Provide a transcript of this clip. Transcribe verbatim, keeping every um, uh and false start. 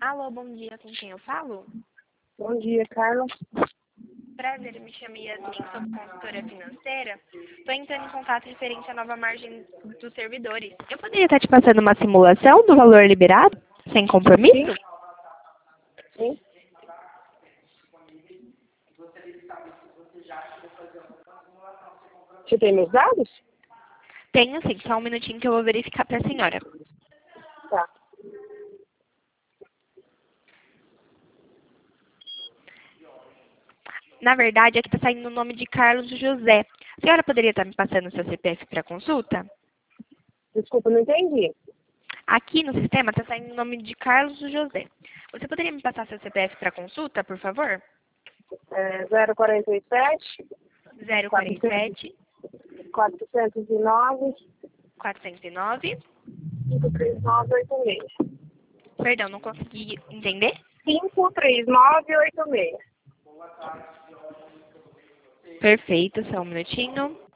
Alô, bom dia, com quem eu falo? Bom dia, Carlos. Prazer, eu me chamo Yasmin, sou consultora financeira. Estou entrando em contato referente à nova margem dos servidores. Eu poderia estar te passando uma simulação do valor liberado, sem compromisso? Sim. Sim. Você tem meus dados? Tenho sim, só um minutinho que eu vou verificar para a senhora. Tá. Na verdade, aqui está saindo o nome de Carlos José. A senhora poderia estar me passando o seu C P F para consulta? Desculpa, não entendi. Aqui no sistema está saindo o nome de Carlos José. Você poderia me passar seu C P F para consulta, por favor? É zero quarenta e sete, zero quarenta e sete, quatrocentos e nove, quatrocentos e nove. cinco três nove oito seis. Perdão, não consegui entender. cinco três nove oito seis. Perfeito, só um minutinho.